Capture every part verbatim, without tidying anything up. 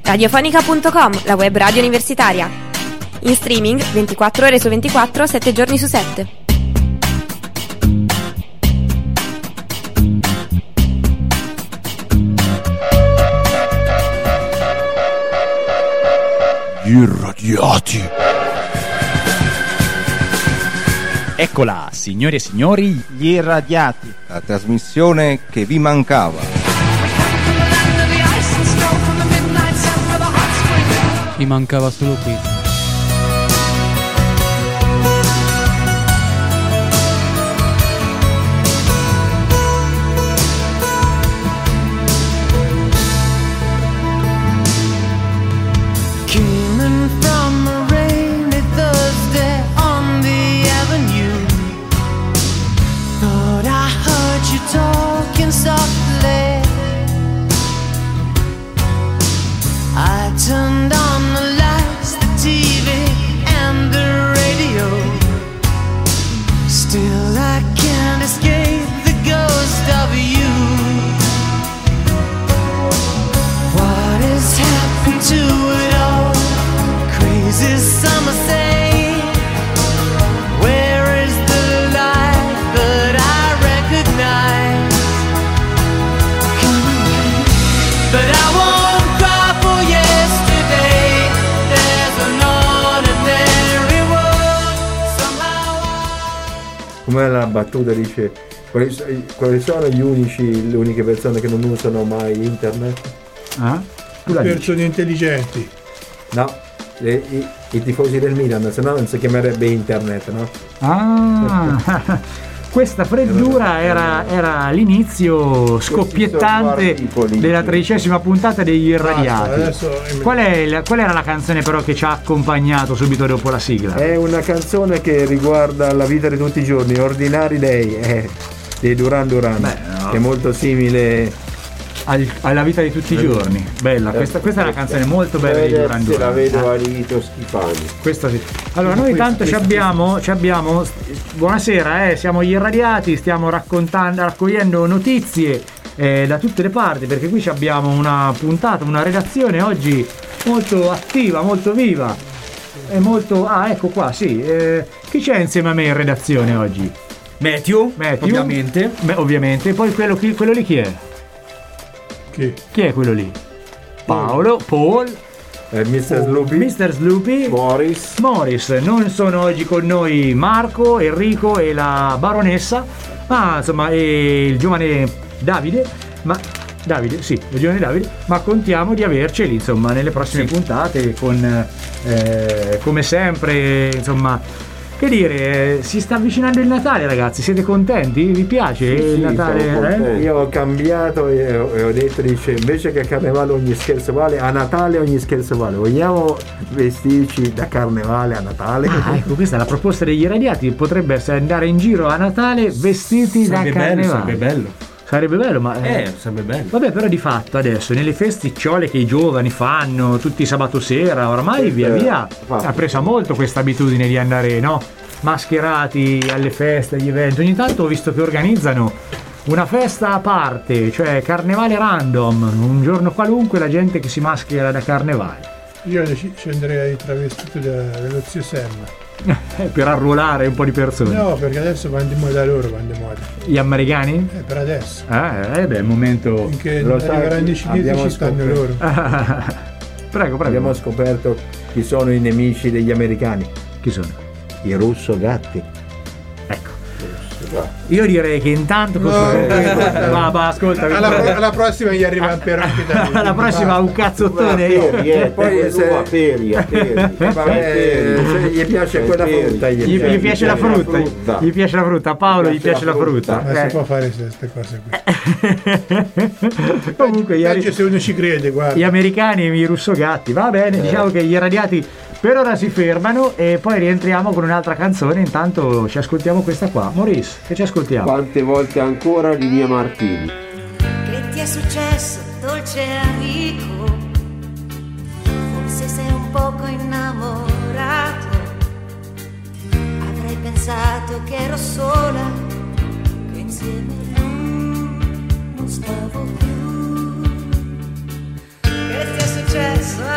radiofonica punto com, la web radio universitaria. In streaming ventiquattro ore su ventiquattro, sette giorni su sette. Gli irradiati. Eccola, signore e signori, gli irradiati. La trasmissione che vi mancava. Mi mancava solo qui. Turned on the lights, the T V and the radio. Still I can't escape the ghost of you. What has happened to it all? Crazy summer say, where is the light that I recognize? But I won't. Com'è la battuta, dice quali, quali sono gli unici, le uniche persone che non usano mai internet? Ah? Persone intelligenti. No, le, i, i tifosi del Milan, se no non si chiamerebbe internet, no? Ah, questa freddura era, era l'inizio scoppiettante della tredicesima puntata degli Irradiati. Qual, è la, qual era la canzone però che ci ha accompagnato subito dopo la sigla? È una canzone che riguarda la vita di tutti i giorni, Ordinary Day, eh, di Duran Duran. Beh, no. Che è molto simile Al, alla vita di tutti i giorni. Bella, questa, questa è una canzone molto bella di Duran Duran. La vedo a Rito Schifani. Questa sì. Allora noi intanto ci abbiamo, ci abbiamo buonasera, eh, siamo gli Irradiati, stiamo raccontando, raccogliendo notizie eh, da tutte le parti, perché qui ci abbiamo una puntata, una redazione oggi molto attiva, molto viva e molto... Ah, ecco qua, sì. Eh, chi c'è insieme a me in redazione oggi? Matthew, Matthew ovviamente. Beh, ovviamente. Poi quello, chi, quello lì chi è? Chi? Chi è quello lì? Paolo, Paul, eh, mister Sloopy, mister Sloopy, Morris. Morris. Non sono oggi con noi Marco, Enrico e la baronessa, ma insomma e il giovane Davide, ma Davide, sì, il giovane Davide, ma contiamo di averceli insomma nelle prossime sì. puntate con eh, come sempre, insomma. Che dire, si sta avvicinando il Natale, ragazzi, siete contenti? Vi piace sì, il sì, Natale? Eh? Io ho cambiato e ho, e ho detto, dice, invece che a Carnevale ogni scherzo vale, a Natale ogni scherzo vale. Vogliamo vestirci da Carnevale a Natale? Ah, ecco, questa è la proposta degli Irradiati, potrebbe essere andare in giro a Natale vestiti sarebbe da Carnevale. Bello, sarebbe bello. Sarebbe bello, ma eh, eh, sarebbe bello. Vabbè, però di fatto adesso nelle festicciole che i giovani fanno tutti sabato sera, ormai via via ha preso molto questa abitudine di andare, no? Mascherati alle feste, agli eventi. Ogni tanto ho visto che organizzano una festa a parte, cioè Carnevale random, un giorno qualunque la gente che si maschera da Carnevale. Io ci andrei travestito da, dallo zio Sam. Per arruolare un po' di persone. No, perché adesso vanno di moda loro, vanno di moda. Gli americani? Eh, per adesso. Ah, eh beh, è il momento. Finché non arriveranno i cinesi ci stanno loro. prego, prego. Abbiamo scoperto chi sono i nemici degli americani. Chi sono? I russo gatti. Ecco. Io direi che intanto no, va, va, ascolta. Alla, alla prossima gli arriva un pero anche da alla prossima un cazzottone. Eh, poi se a peri, a peri. Vabbè, gli piace quella frutta. Gli, gli, gli piace la frutta. frutta. Gli piace la frutta. A Paolo gli piace la frutta. Ma eh. si può fare queste cose qui. Comunque, gli, se uno ci crede, guarda. Gli americani e i russogatti. Va bene, eh. diciamo che gli Irradiati per ora si fermano e poi rientriamo con un'altra canzone. Intanto ci ascoltiamo questa qua. Maurice, che ci ascoltiamo? Quante volte ancora di Mia Martini. Che ti è successo, dolce amico? Forse sei un poco innamorato. Avrei pensato che ero sola, che insieme non stavo più. Che ti è successo?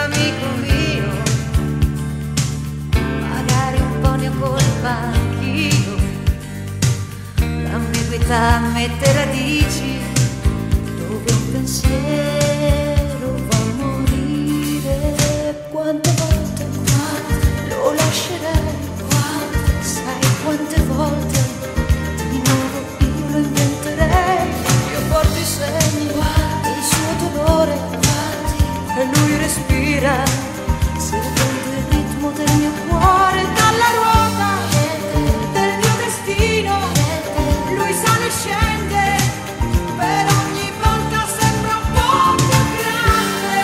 sta a mettere radici dove un pensiero va a morire. Quante volte lo lascerei, sai quante volte di nuovo io lo inventerei. Io porto i segni del suo dolore e lui respira, seguendo il ritmo del mio cuore. Dalla ruota del mio destino lui sale e scende, per ogni volta sembra un po' più grande.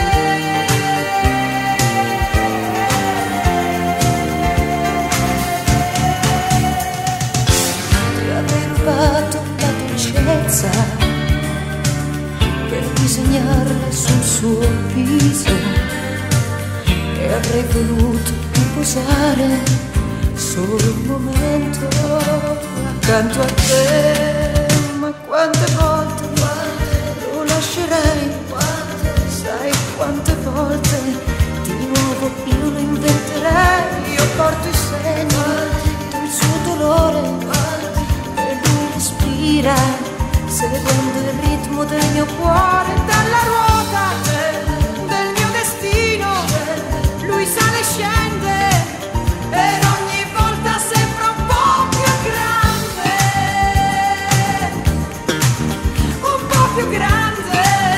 Ti avrei rubato la dolcezza per disegnarla sul suo viso, e avrei voluto riposare solo un momento accanto a te. Ma quante volte lo lascerei, sai quante volte di nuovo io lo inventerei. Io porto i segni del suo dolore e lui respira, seguendo il ritmo del mio cuore. Dalla ruota del mio destino lui sale e scende, per ogni volta sembra un po' più grande, un po' più grande.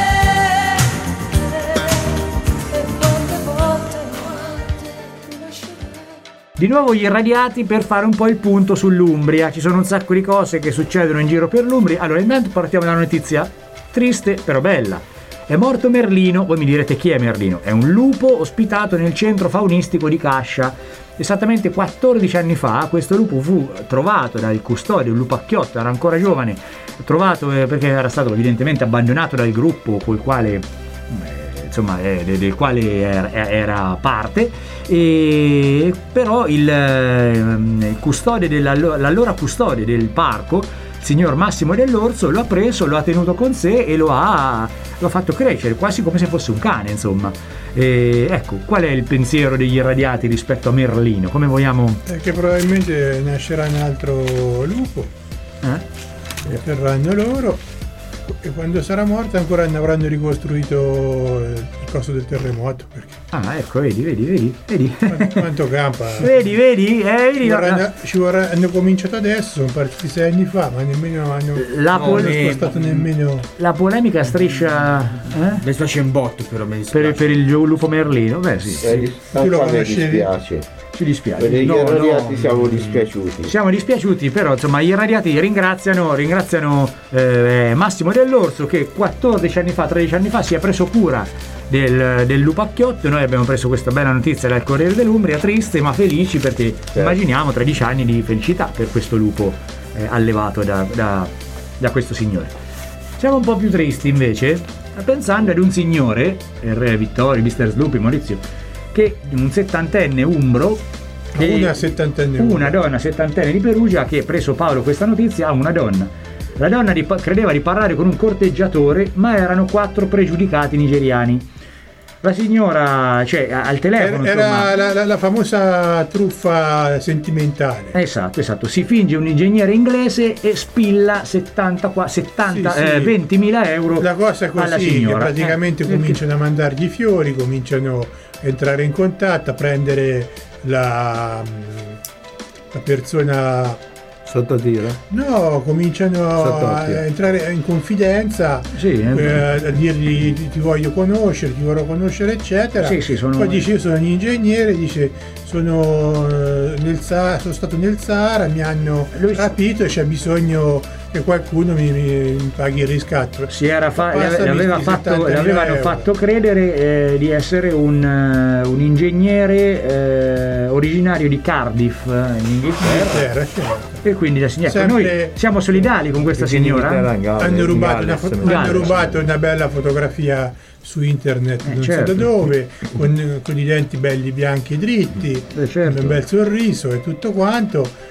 E quante volte mi lascerai. Di nuovo gli irradiati per fare un po' il punto sull'Umbria. Ci sono un sacco di cose che succedono in giro per l'Umbria. Allora, intanto partiamo da una notizia triste però bella. È morto Merlino. Voi mi direte chi è Merlino? È un lupo ospitato nel centro faunistico di Cascia. Esattamente quattordici anni fa questo lupo fu trovato dal custode, un lupacchiotto, era ancora giovane, trovato eh, perché era stato evidentemente abbandonato dal gruppo col quale eh, insomma eh, del quale era, era parte, e però il, eh, il custode della, l'allora custode del parco, il signor Massimo Dell'Orso, lo ha preso, lo ha tenuto con sé e lo ha, lo ha fatto crescere quasi come se fosse un cane, insomma. E ecco, qual è il pensiero degli irradiati rispetto a Merlino? Come vogliamo? Eh, che probabilmente nascerà un altro lupo, Eh? lo terranno loro, e quando sarà morto ancora ne avranno ricostruito il costo del terremoto. Perché Ah, ecco, vedi, vedi, vedi, vedi. quanto, quanto campa. Vedi, vedi, eh, vedi Ci no, vorranno, no. ci vorrà- hanno cominciato adesso, sono partiti sei anni fa, ma nemmeno hanno, La non pole- hanno spostato nemmeno. La polemica striscia eh? Mi spiace un botto, però mi dispiace. per, per il gio- lupo Merlino. Beh, sì, Eh, dis- Tu lo tanto a me conoscevi? dispiace. ci dispiace. Per gli No, irradiati no. siamo dispiaciuti. Siamo dispiaciuti, però insomma gli irradiati ringraziano, ringraziano eh, Massimo Dell'Orso, che quattordici anni fa, tredici anni fa si è preso cura del, del lupacchiotto. Noi abbiamo preso questa bella notizia dal Corriere dell'Umbria, triste ma felici, perché immaginiamo tredici anni di felicità per questo lupo eh, allevato da, da, da questo signore. Siamo un po' più tristi invece pensando ad un signore, il re Vittorio, mister Slupi, Maurizio, che un settantenne umbro, che- Una settantenne una donna settantenne di Perugia, che preso Paolo questa notizia, ha una donna. La donna di- credeva di parlare con un corteggiatore, ma erano quattro pregiudicati nigeriani. La signora, cioè al telefono, Era, insomma, era la, la- la famosa truffa sentimentale. esatto, esatto, si finge un ingegnere inglese e spilla settanta, qua- settanta, Sì, sì. eh, ventimila euro La cosa è alla così, che signora. praticamente Eh, cominciano a mandargli i fiori, cominciano a entrare in contatto, a prendere la, la persona. Sotto tiro? No, cominciano Sotto a occhio. entrare in confidenza, Sì, eh. eh, a dirgli ti, ti voglio conoscere, ti vorrò conoscere, eccetera. Sì, sì, sono- Poi dice io sono un ingegnere, dice sono, eh, nel Sa- sono stato nel Sahara, mi hanno Lui- rapito e c'è bisogno che qualcuno mi, mi- mi paghi il riscatto. Si era fa- le, Passami le aveva sti fatto, settantamila le avevano euro. fatto credere eh, di essere un, eh, un ingegnere eh, originario di Cardiff, eh, in Inghilterra, Eh, certo. e quindi la signora, Sempre- noi siamo solidali con questa Perché in signora. Inghilterra, in Galles, Hanno in rubato, una, Galles, fo- me- hanno Galles. rubato una bella fotografia su internet, Eh, non certo. so da dove, con, con i denti belli bianchi e dritti, Eh, certo. un bel sorriso e tutto quanto.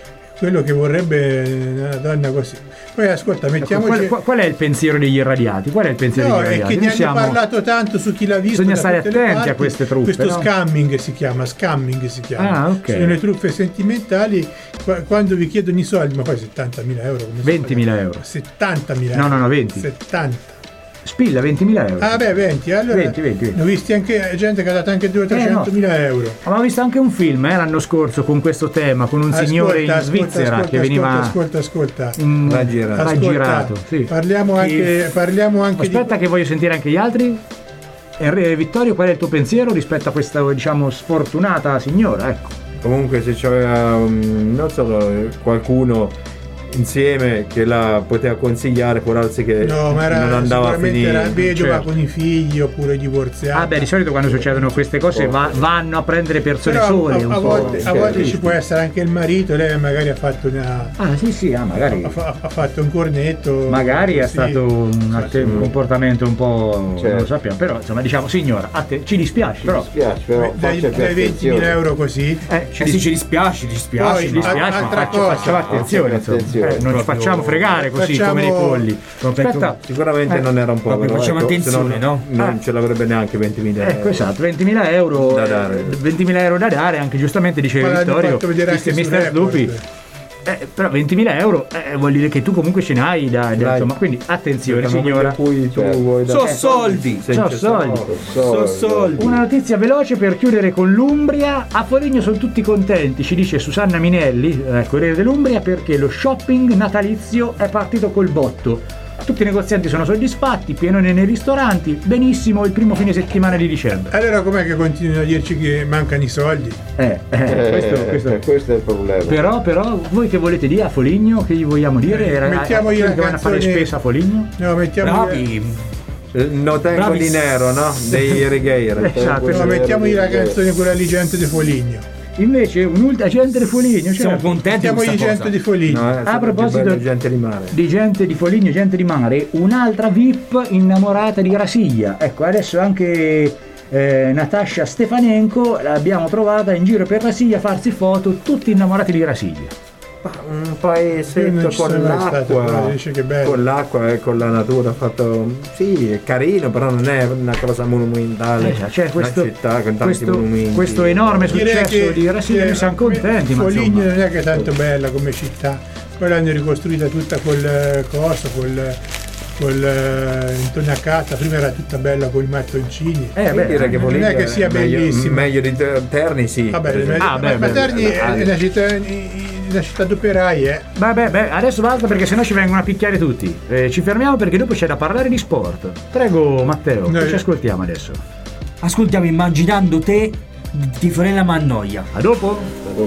quello che vorrebbe una donna così. Poi ascolta, mettiamoci... Ecco, qual, qual è il pensiero degli irradiati? Qual è il pensiero No, degli irradiati? è che ne hanno siamo... parlato tanto su Chi l'ha visto. Bisogna stare da tutte le attenti parti. a queste truffe. Questo no? scamming si chiama, scamming si chiama. Ah, ok. Sono le truffe sentimentali qua- quando vi chiedono i soldi, ma poi settantamila euro. Come ventimila euro. settantamila No, euro. no, no, venti. settanta. Spilla ventimila euro. Ah beh, venti, allora venti, venti, venti. ne ho visti anche gente che ha dato anche duecento trecentomila euro. Ma ho visto anche un film eh, l'anno scorso con questo tema, con un Ascolta, signore in ascolta, Svizzera ascolta, che veniva ascolta, ascolta, ascolta. in- Raggirato. raggirato. Sì. Parliamo anche, parliamo anche Aspetta di... che voglio sentire anche gli altri. Enrico Vittorio, qual è il tuo pensiero rispetto a questa, diciamo, sfortunata signora? Ecco. Comunque se c'aveva um, non solo qualcuno insieme che la poteva consigliare, può darsi che No, ma era, non andava a sicuramente finire. era vedova certo. con i figli oppure divorziata. Ah beh, di solito quando succedono queste cose va- vanno a prendere persone Però sole. a, un a po'. volte, a volte Sì. ci può essere anche il marito, lei magari ha fatto una Ah sì sì, ah, magari, ha, fa- ha fatto un cornetto. magari è sì. stato un, atte- un comportamento un po', non lo Certo. sappiamo, però insomma diciamo signora, a te, ci dispiace Mi però. dispiace, però Dai, faccia più dai ventimila attenzione. euro così. Eh, ci Eh sì, ci dispiace, ci dispiace. Poi, ci dispiace, al- ma altra faccia- cosa. facciamo attenzione, insomma. Attenzione, Eh, non ci proprio- facciamo fregare così Facciamo- come dei polli. Aspetta, Sicuramente Eh, non era un proprio povero, facciamo ecco, attenzione, se no? Non Eh. ce l'avrebbe neanche ventimila ecco euro. esatto, ventimila euro Da dare. eh, ventimila euro da dare, anche giustamente Ma diceva l'hanno Vittorio, fatto vedere anche mister su Report. Snoopy. Eh, però ventimila euro eh, vuol dire che tu comunque ce n'hai da, da- Dai. insomma, quindi attenzione Nel momento signora. in cui tu Certo. vuoi So dare- soldi. So soldi. So soldi. Una notizia veloce per chiudere con l'Umbria. A Foligno sono tutti contenti, ci dice Susanna Minelli, eh, Corriere dell'Umbria, perché lo shopping natalizio è partito col botto. Tutti i negozianti sono soddisfatti, pienone nei ristoranti, benissimo il primo fine settimana di dicembre. Allora com'è che continuano a dirci che mancano i soldi? Eh, eh, Eh, questo, questo- questo è il problema. Però, però, voi che volete dire a Foligno? Che gli vogliamo dire? Era, Mettiamogli quelli la che vanno a fare canzone- spesa a Foligno? No, mettiamo Bravi. Eh, No tengo Bravi. dinero, no? Dei Righeira. Esatto. no, mettiamogli la canzone quella di gente di Foligno. Invece un'ultima gente di Foligno, Siamo certo. contenti di Mettiamogli questa gente cosa. di Foligno. No, è A sempre più proposito bello gente di mare. di gente di Foligno, gente di mare, un'altra V I P innamorata di Grasiglia. Ecco, adesso anche eh, Natascia Stefanenko l'abbiamo trovata in giro per Grasiglia a farsi foto, tutti innamorati di Grasiglia. Un Io paesetto non ci con sono mai stato, l'acqua, però dice che bello. con l'acqua e con la natura fatto. Sì, è carino, però non è una cosa monumentale. Eh, cioè, questo, una città con tanti questo, monumenti. questo enorme Direi successo che- di Grasiglia, che noi siamo contenti, ma Foligno insomma. non è che è tanto bella come città, poi l'hanno ricostruita tutta col eh, coso, col, col eh, intonacata, prima era tutta bella con i mattoncini. Eh, Io beh, direi che non Foligno è che sia meglio, bellissima. meglio di Terni, sì. Vabbè, per esempio. Ah, beh, ma beh, Terni beh, è una città, una città d'operai, eh. Vabbè, beh, adesso basta perché sennò ci vengono a picchiare tutti. Eh, ci fermiamo perché dopo c'è da parlare di sport. Prego Matteo, No, che ci io- ascoltiamo adesso? Ascoltiamo Immaginando te di Fiorella Mannoia. A dopo?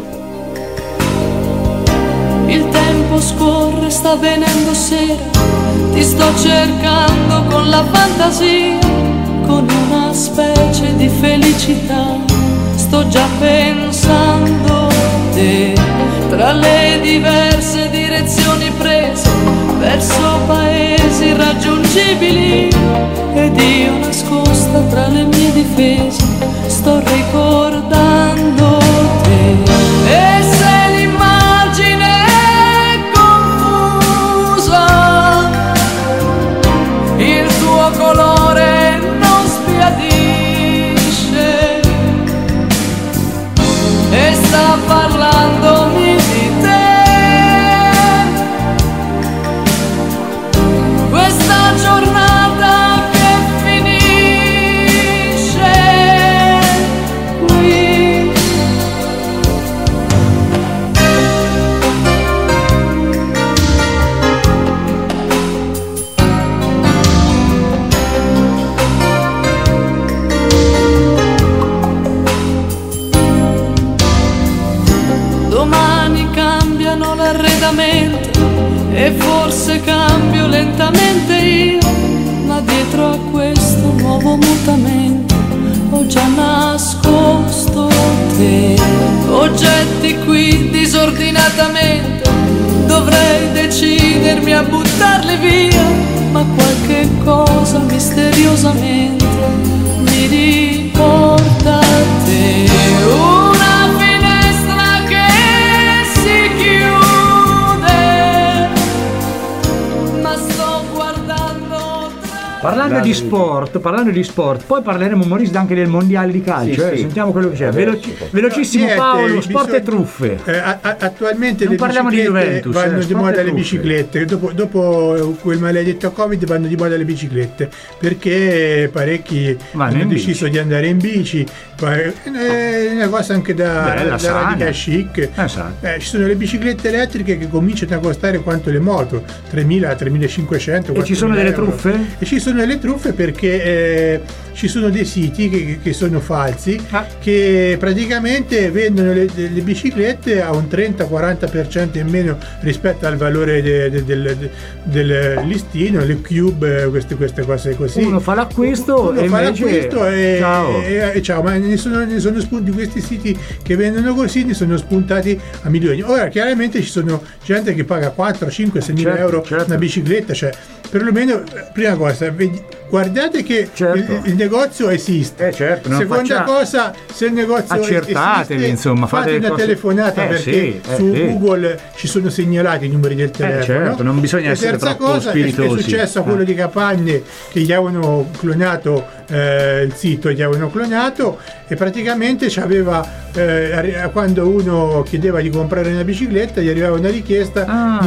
Il tempo scorre, sta venendo sera, ti sto cercando con la fantasia, con una specie di felicità, sto già pensando a te, tra le diverse direzioni prese, verso paesi irraggiungibili, ed io nascosta tra le mie difese, sto ricordando te, e se l'immagine è confusa, il tuo colore non sbiadisce e sta parlandomi di te. Questa giornata che finisce qui. Domani cambiano l'arredamento e forse cambio lentamente io, ma dietro a questo nuovo mutamento ho già nascosto te. Oggetti qui disordinatamente, dovrei decidermi a buttarli via, ma qualche cosa misteriosamente mi riporta a te. Una finestra che si chiude Parlando La- di sport, parlando di sport, poi parleremo Maurice anche del mondiale di calcio, Sì, eh, sì. sentiamo quello che c'è. Adesso. Veloci- velocissimo Niente, Paolo, sport bisogna- e truffe. Eh, a- a- attualmente Non le parliamo di biciclette Juventus, vanno eh, di sport moda e le truffe. biciclette. Dopo, dopo quel maledetto Covid vanno di moda le biciclette perché parecchi Vanno hanno in deciso bici. di andare in bici. Poi, È una cosa anche da, Bella, da sana. radical chic. Esatto. Eh, ci sono le biciclette elettriche che cominciano a costare quanto le moto, tremila, tremilacinquecento. E ci sono delle quattromila euro. truffe? E ci sono delle truffe perché eh, ci sono dei siti che, che sono falsi Ah. che praticamente vendono le, le biciclette a un trenta quaranta per cento in meno rispetto al valore de- de- del, de- del listino, le cube, eh, queste, queste cose così. Uno fa l'acquisto Uno e fa invece- l'acquisto e ciao. e- e ciao, ma ne sono, ne sono spunti questi siti che vendono così, ne sono spuntati a milioni. Ora chiaramente ci sono gente che paga quattro, cinque, sei mila Certo, euro certo. una bicicletta, cioè perlomeno eh, prima cosa vedi- guardate che Certo. il, il negozio esiste. Eh, certo, non Seconda faccia- cosa, se il negozio Accertatevi, esiste, insomma, fate fate le una cose- telefonata Eh, perché sì, eh, su sì. Google ci sono segnalati i numeri del telefono. certo, non bisogna E essere terza troppo cosa, è- è spiritosi. successo a quello Eh. di Capanne che gli avevano clonato eh, il sito, gli avevano clonato e praticamente c'aveva eh, arri- quando uno chiedeva di comprare una bicicletta gli arrivava una richiesta Ah.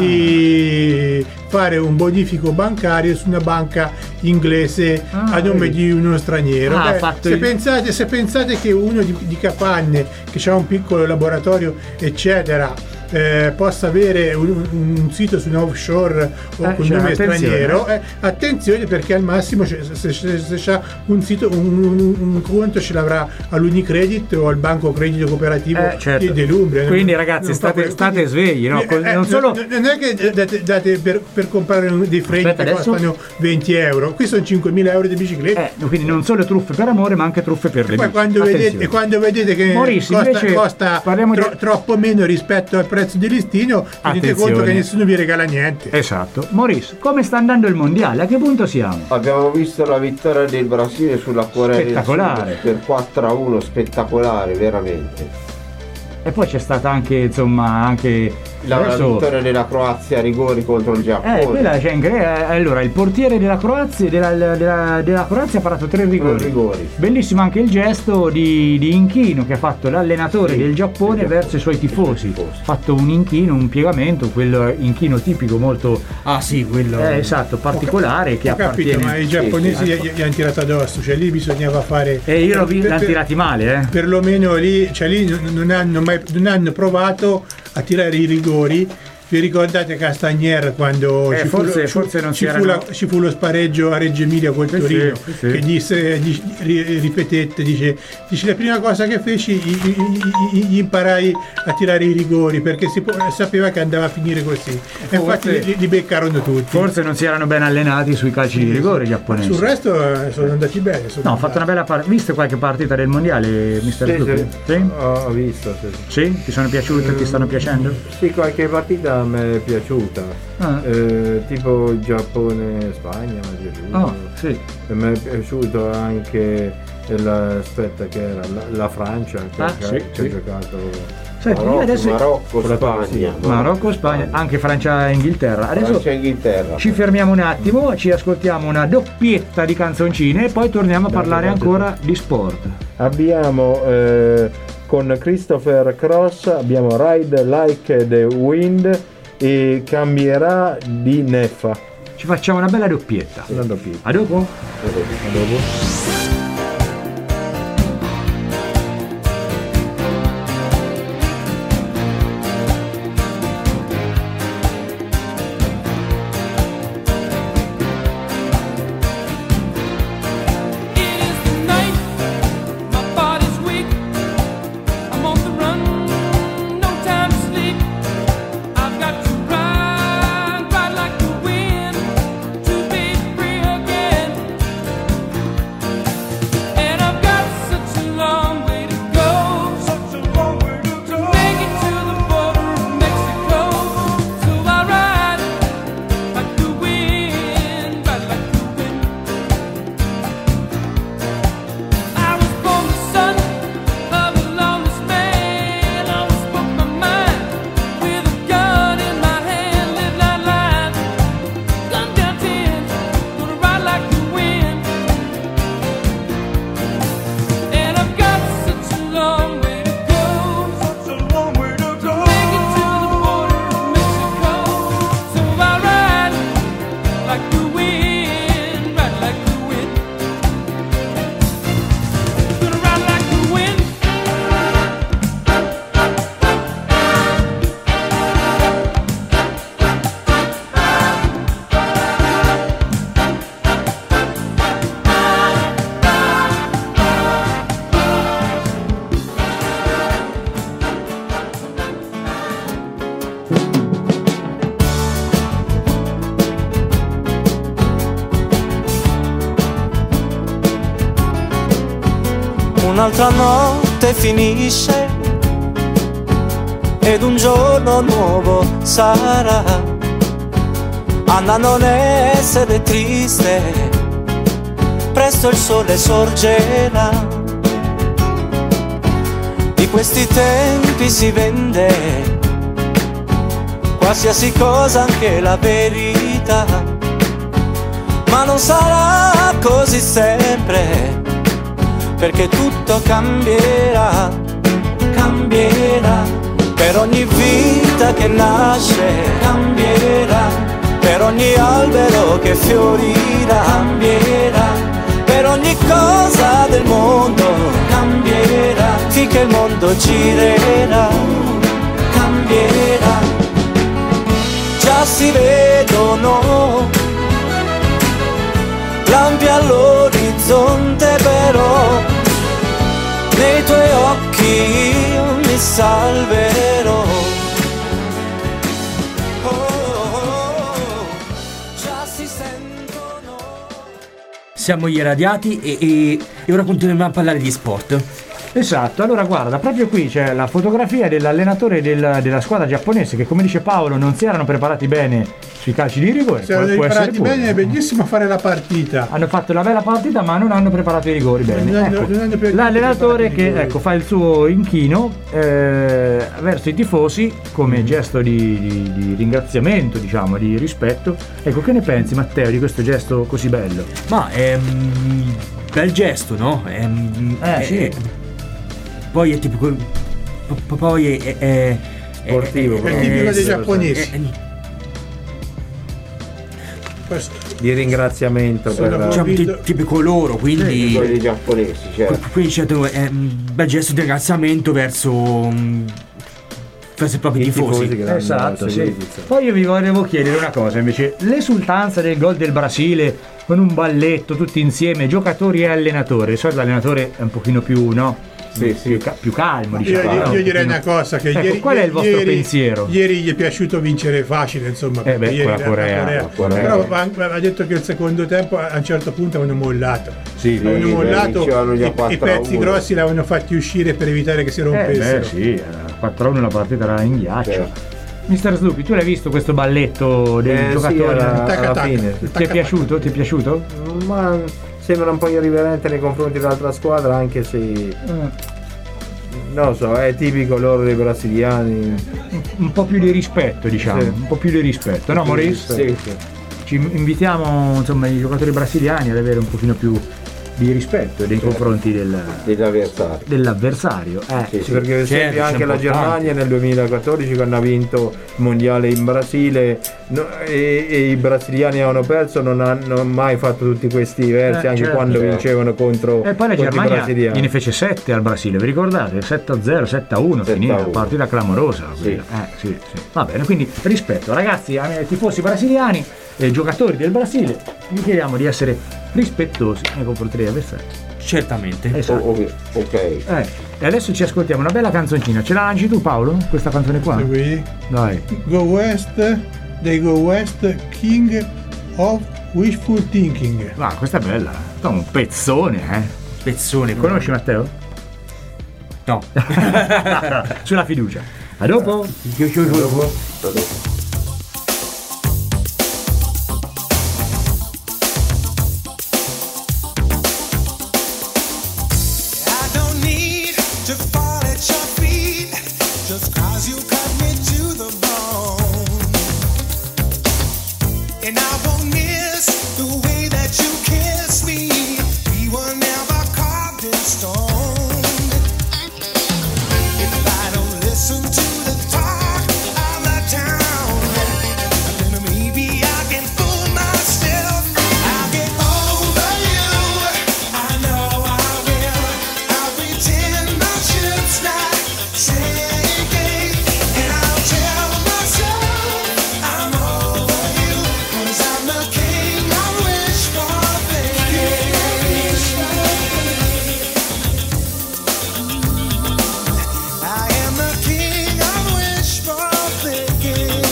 di fare un bonifico bancario su una banca inglese Ah, a nome vedi. di uno straniero. Ah, ha Beh, fatto se, il- pensate, se pensate che uno di, di Capanne che ha un piccolo laboratorio eccetera eh, possa avere un, un sito su un offshore o Eh, con cioè, nome attenzione. straniero, eh, attenzione perché al massimo se, se, se, se c'ha un sito un, un- un conto ce l'avrà all'Unicredit o al Banco Credito Cooperativo Eh, certo. di- dell'Umbria. Quindi, Non- ragazzi, non fa state- quello. state svegli, no? eh, Con- eh, non solo- non è che date, date per, per comprare un- dei freni Aspetta, che adesso- costano venti euro, qui sono cinquemila euro di bicicletta. Eh, quindi non solo truffe per amore, ma anche truffe per le Poi bici. quando Attenzione. vedete, quando vedete che Maurice, costa, invece, costa parliamo di- tro- troppo meno rispetto al prezzo di listino, vi rendete Attenzione. conto che nessuno vi regala niente. Esatto. Maurice, come sta andando il mondiale? A che punto siamo? Abbiamo visto la vittoria del Brasile sulla Corea del Spettacolare. Sud per quattro a uno, spettacolare veramente. E poi c'è stata anche, insomma, anche La, la adesso- vittoria della Croazia a rigori contro il Giappone. Eh, quella c'è in Gre- eh, allora il portiere della Croazia, della, della- della Croazia ha parato tre rigori. Tre rigori. Bellissimo anche il gesto di, di inchino che ha fatto l'allenatore Sì, del Giappone del verso i suoi tifosi. tifosi. Ha fatto un inchino, un piegamento, quello inchino tipico molto Ah sì, quello. eh, esatto, particolare che Ho capito, appartiene. ma i giapponesi sì. gli, gli hanno tirato addosso, cioè lì bisognava fare. E io l'ho per- visto, per- l'hanno tirati male, eh. Perlomeno lì, cioè lì non, non hanno mai non hanno provato a tirare i rigori. Vi ricordate Castagnier quando Eh, ci, forse- fu, lo- forse non ci, si fu erano- la- ci fu lo spareggio a Reggio Emilia col Sì, Torino sì, sì. che disse, di- ri- ripetette, dice, dice la prima cosa che feci gli, gli- gli- gli imparai a tirare i rigori perché si po- sapeva che andava a finire così e infatti Forse- li, li beccarono tutti. Forse non si erano ben allenati sui calci di rigore i giapponesi. Sul resto eh, sono andati bene. sono No, ho fatto una bella partita. Viste qualche partita del mondiale, mister Sì, Zucchi? sì. Sì? Ho, ho visto, sì. Sì? Ti sono piaciute? Ti stanno piacendo? Sì, qualche partita mi è piaciuta. Ah. Eh, tipo Giappone-Spagna mi è piaciuto. Oh, sì. E mi è piaciuto anche la, aspetta che era la, la Francia che, Ah, ha, sì, che sì. ha giocato. Senti, io Marocco, adesso Marocco, Spagna. Sì. Marocco, Spagna, anche Francia e Inghilterra. Adesso Francia e Inghilterra. ci fermiamo un attimo, ci ascoltiamo una doppietta di canzoncine e poi torniamo a parlare ancora di sport. Abbiamo eh, con Christopher Cross abbiamo Ride Like the Wind e Cambierà di Neffa. Ci facciamo una bella doppietta. Una doppietta. A dopo? A dopo. un'altra notte finisce ed un giorno nuovo sarà. Anna, non essere triste, presto il sole sorgerà. Di questi tempi si vende qualsiasi cosa, anche la verità, ma non sarà così sempre, perché tutto cambierà, cambierà. Per ogni vita che nasce cambierà, per ogni albero che fiorirà cambierà, per ogni cosa del mondo cambierà, finché il mondo girerà, cambierà. Già si vedono lampi all'orizzonte, però nei tuoi occhi io mi salverò. Oh, oh, oh, già si sentono. Siamo irradiati e, e, e ora continuiamo a parlare di sport. Esatto, allora guarda, proprio qui c'è la fotografia dell'allenatore del, della squadra giapponese che, come dice Paolo, non si erano preparati bene sui calci di rigore. Si erano preparati bene, è bellissimo fare la partita. Hanno fatto una bella partita, ma non hanno preparato i rigori bene. Non hanno, ecco, non hanno l'allenatore che rigori. ecco, fa il suo inchino eh, verso i tifosi come gesto di, di, di ringraziamento, diciamo, di rispetto. Ecco, che ne pensi, Matteo, di questo gesto così bello? Ma è un bel gesto, no? È, Eh, è, sì. è, poi è tipo p- poi è, è, Sportivo, è, È è- tipico dei è- giapponesi. è- Questo. Di ringraziamento Sono per diciamo, convinto- ti- tipico loro, quindi Quelli giapponesi, certo. quindi c'è è un bel gesto di ringraziamento verso mm, verso i propri i tifosi. tifosi che l'hanno Esatto, sì. seguito. Poi io vi volevo chiedere una cosa invece, l'esultanza del gol del Brasile con un balletto tutti insieme, giocatori e allenatore. Di solito l'allenatore è un pochino più, no? Sì, sì. Più, ca- più calmo, Io, diciamo. io- no? io direi Un una pochino- cosa, che Ecco, ieri, qual è il vostro ieri- pensiero? Ieri gli è piaciuto vincere facile, insomma, Eh beh, perché ieri con la Corea, Corea. la Corea. Però ha, ha detto che il secondo tempo a un certo punto avevano mollato. Sì, Avevano beh, mollato vincevano già i, i quattro a pezzi uno. grossi l'avevano fatti uscire per evitare che si Eh, rompessero. beh, sì, eh, quattro a uno la partita era in ghiaccio. Certo. mister Snoopy, tu l'hai visto questo balletto dei Eh, sì, giocatori? alla, Tac, alla tac. fine. Ti è piaciuto? Ti è piaciuto? Ma sembra un po' irriverente nei confronti dell'altra squadra, anche se non lo so, è tipico loro dei brasiliani. Un po' più di rispetto, diciamo, Sì. un po' più di rispetto, no Maurice? Sì, sì. Ci invitiamo, insomma, i giocatori brasiliani ad avere un pochino più di rispetto nei confronti del, Degli avversari. dell'avversario. Eh, Sì, Sì, perché per Certo, esempio anche sono la importanti. Germania nel duemilaquattordici, quando ha vinto il mondiale in Brasile, no, e, e i brasiliani avevano perso, non hanno mai fatto tutti questi versi, Eh, anche certo. quando vincevano contro, E poi la contro i Germania brasiliani. gliene fece sette al Brasile, vi ricordate? sette a zero, sette a uno sette a finì, una uno. partita clamorosa. Sì. quella. Eh, sì, sì. Va bene, quindi rispetto. Ragazzi, ai tifosi brasiliani e giocatori del Brasile, vi chiediamo di essere rispettosi nei confronti degli avversari. Certamente. Esatto. Oh, oh, ok. Eh, e adesso ci ascoltiamo una bella canzoncina. Ce la lanci tu, Paolo? Questa canzone qua? Qui. Dai. Go West, dei Go West, King of Wishful Thinking. Ah, questa è bella. È un pezzone, eh. Pezzone. Conosci Matteo? No. Sulla fiducia. A dopo. I don't need to fall at your feet just 'cause you cut me to the bone. And I won't miss the way that you kiss me. We were never carved in stone. If I don't listen to the talk of the town, then maybe I can fool myself. I'll get over you. I know I will. I'll pretend my ship's not sinking, and I'll tell myself I'm over you, 'cause I'm the king of wishful thinking. I am the king of wishful thinking.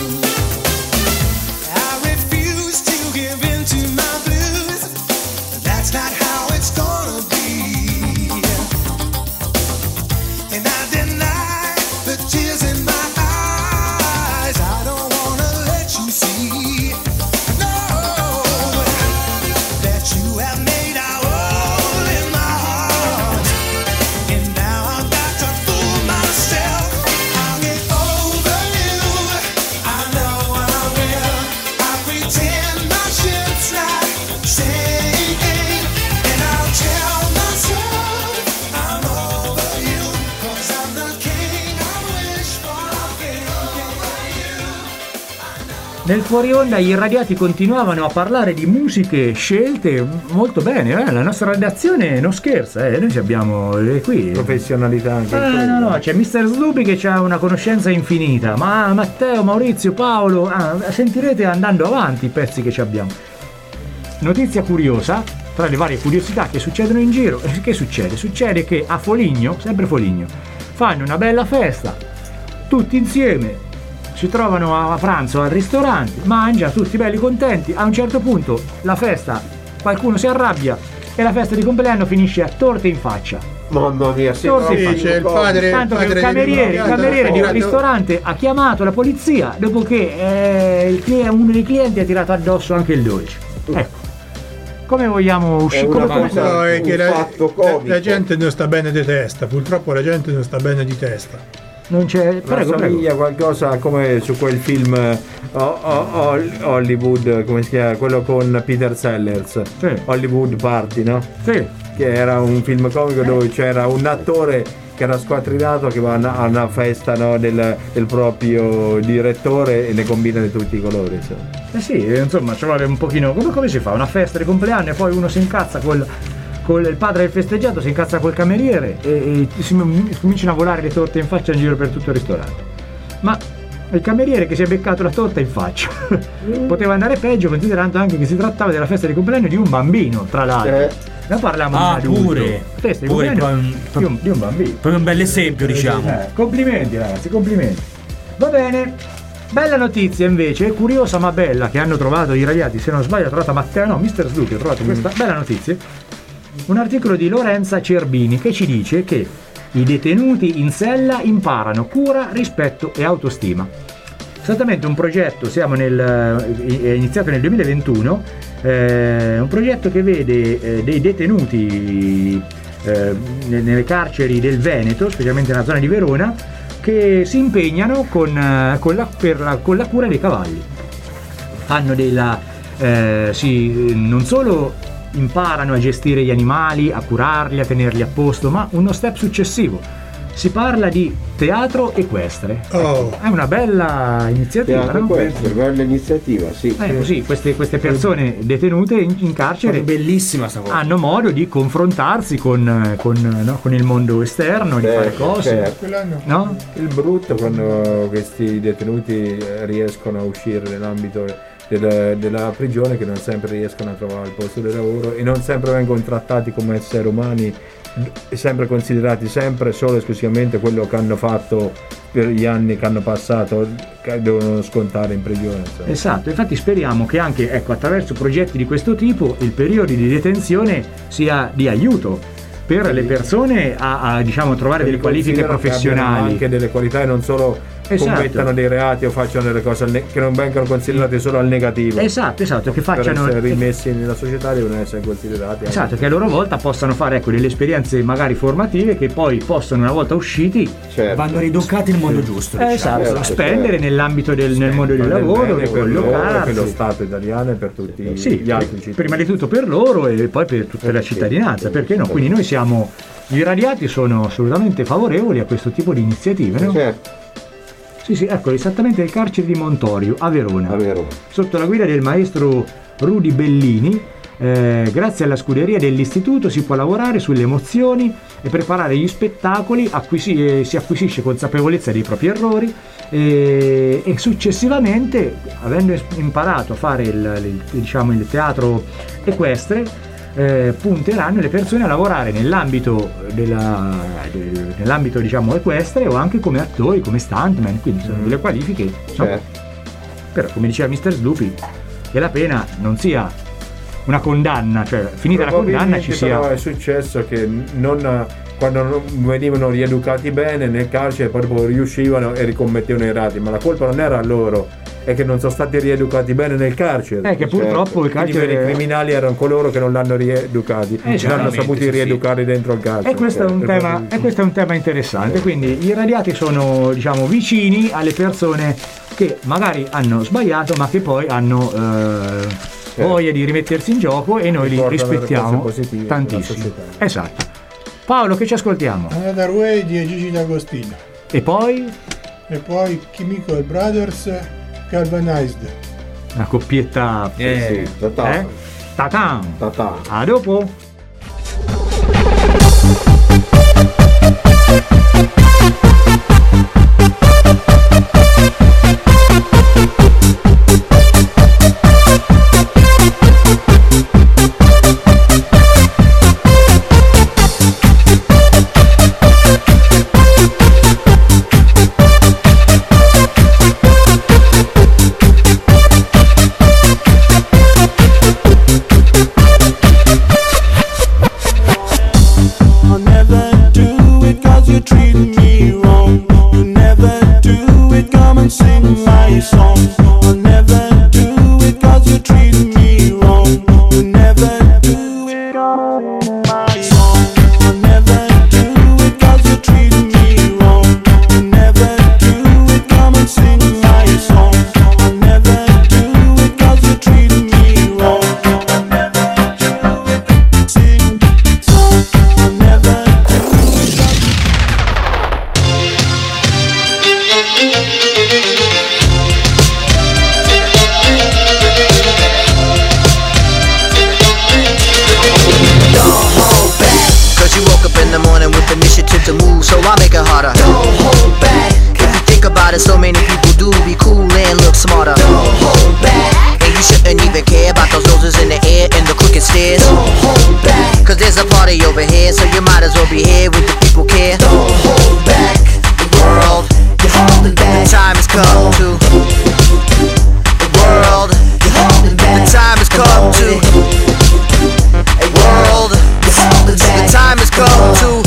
I refuse to give in to my blues. That's not how it's gonna be. have made a hole in my heart, and now I've got to fool myself. I'll get over you, I know I will. I pretend my ship's not sinking, and I'll tell myself I'm over you, 'cause I'm the king I wish for thinking you. Nel fuori onda gli irradiati continuavano a parlare di musiche scelte molto bene, eh? La nostra redazione non scherza, eh? Noi ci abbiamo eh, qui Professionalità anche in Eh, quello. no, no, c'è mister Snoopy che ha una conoscenza infinita, ma Matteo, Maurizio, Paolo, ah, sentirete andando avanti i pezzi che ci abbiamo. Notizia curiosa, tra le varie curiosità che succedono in giro, eh, che succede? Succede che a Foligno, sempre Foligno, fanno una bella festa, tutti insieme, si trovano a pranzo al ristorante, mangiano tutti belli contenti, a un certo punto la festa, qualcuno si arrabbia e la festa di compleanno finisce a torte in faccia. Mamma mia, sì, Torte in no, faccia. c'è il padre, Tanto che il padre cameriere, il cameriere di un tirato- ristorante ha chiamato la polizia dopo che eh, il cli- uno dei clienti ha tirato addosso anche il dolce. Ecco. Come vogliamo uscire? una Come, come- cosa- No, è un che la, fatto la- comico. la gente non sta bene di testa, purtroppo la gente non sta bene di testa. Non c'è. Ma Prego, prego. somiglia qualcosa come su quel film eh, Ho- Ho- Ho- Hollywood, come si chiama? Quello con Peter Sellers, Sì. Hollywood Party, no? Sì. Che era un film comico dove c'era un attore che era squattrinato che va a una, a una festa, no, del, del proprio direttore e ne combina di tutti i colori, insomma. Eh sì, insomma, ci vuole un pochino. Come, come si fa? Una festa di compleanno e poi uno si incazza col. Col il padre del festeggiato si incazza col cameriere e, e si si cominciano a volare le torte in faccia in giro per tutto il ristorante. Ma il cameriere che si è beccato la torta in faccia poteva andare peggio, considerando anche che si trattava della festa di compleanno di un bambino, tra l'altro. Eh. Noi parliamo Ah, di un adulto. pure. Festa di Pure, compleanno poi- di, un, di un bambino. Proprio un bel esempio, diciamo. Eh, complimenti ragazzi, complimenti. Va bene. Bella notizia invece, curiosa ma bella, che hanno trovato i radiati, se non sbaglio ha trovato Matteo, no, mister Snoopy ha trovato questa bella notizia. Un articolo di Lorenza Cerbini che ci dice che i detenuti in sella imparano cura, rispetto e autostima. Esattamente un progetto, siamo nel, è iniziato nel duemilaventuno, eh, un progetto che vede eh, dei detenuti eh, nelle carceri del Veneto, specialmente nella zona di Verona, che si impegnano con, eh, con, la, per la, con la cura dei cavalli. Fanno della, eh, sì, non solo imparano a gestire gli animali, a curarli, a tenerli a posto, ma uno step successivo. Si parla di teatro equestre. Oh. È una bella iniziativa, Teatro no? questo, bella iniziativa, sì. Eh, così, queste, queste persone detenute in, in carcere Bellissima sta cosa. hanno modo di confrontarsi con, con, no, con il mondo esterno, di fare Certo, cose. certo. Quell'anno No? Il brutto quando questi detenuti eh, riescono a uscire nell'ambito del- della prigione, che non sempre riescono a trovare il posto di lavoro e non sempre vengono trattati come esseri umani, e sempre considerati sempre solo e esclusivamente quello che hanno fatto per gli anni che hanno passato, che devono scontare in prigione, insomma. Esatto, infatti speriamo che anche, ecco, attraverso progetti di questo tipo il periodo di detenzione sia di aiuto per le persone a, a, diciamo trovare delle qualifiche Considero che abbiano professionali. anche delle qualità e non solo Esatto. commettano dei reati o facciano delle cose al ne- che non vengano considerate solo al negativo. Esatto, esatto, che Per facciano essere rimessi nella società devono essere considerati. esatto, che a loro volta possano fare, ecco, delle esperienze magari formative che poi possono, una volta usciti, Certo. Vanno ridoccati nel modo giusto. eh, diciamo. esatto, certo, spendere certo. nell'ambito del nel mondo del Fanno il lavoro, bene per loro, per lo collocarsi. Stato italiano e per tutti Sì, gli altri cittadini. prima di tutto per loro e poi per tutta la cittadinanza, perché no? Quindi noi siamo, gli irradiati sono assolutamente favorevoli a questo tipo di iniziative, no? Certo, Sì, sì, ecco, esattamente il carcere di Montorio, a Verona, a Verona. sotto la guida del maestro Rudy Bellini. Eh, grazie alla scuderia dell'istituto si può lavorare sulle emozioni e preparare gli spettacoli, acquisi- eh, si acquisisce consapevolezza dei propri errori e, e successivamente, avendo es- imparato a fare il, il- diciamo, il teatro equestre, eh, punteranno le persone a lavorare nell'ambito della, del- nell'ambito diciamo equestre o anche come attori, come stuntman, quindi sono delle qualifiche, no? Certo. Però come diceva mister Snoopy, che la pena non sia una condanna, cioè finita la condanna ci sia. Però è successo che non, quando non venivano rieducati bene nel carcere, poi dopo riuscivano e ricommettevano i reati, ma la colpa non era loro, è che non sono stati rieducati bene nel carcere. Eh, che purtroppo il Quindi carcere- i criminali erano coloro che non l'hanno rieducati, Eh, ce l'hanno certamente, saputi sì, sì. rieducare dentro il carcere. E questo, è un Cioè, tema, e questo è un tema interessante, quindi gli irradiati sono, diciamo, vicini alle persone che magari hanno sbagliato ma che poi hanno eh, voglia di rimettersi in gioco e noi li Portano alle rispettiamo cose positive della tantissimo. società. Esatto. Paolo, che ci ascoltiamo? Another Way di Gigi D'Agostino. E poi E poi Chemical Brothers, Galvanized. una coppietta Eh, sì, ta-ta. eh? Ta-tan. Ta-ta. A dopo. I'll never do it cause you treat me wrong. You never do it, come and sing my song. I'll never do it cause you treat me wrong. You never do it, come and sing my song. I'll never do it cause you treat me wrong. You never do it, come and sing my song. I'll never do it cause you treat me wrong. I'll never do it, sing song. I'll never Cause you woke up in the morning with initiative to move, so I make it harder. Don't hold back. If you think about it, so many people do be cool and look smarter. Don't hold back. And you shouldn't even care about those noses in the air and the crooked stairs. Don't hold back. Cause there's a party over here, so you might as well be here with the people care. Don't hold back. The world, you're holding back. The time has come to. The world, you're holding back. The time has come to. World, the time has come to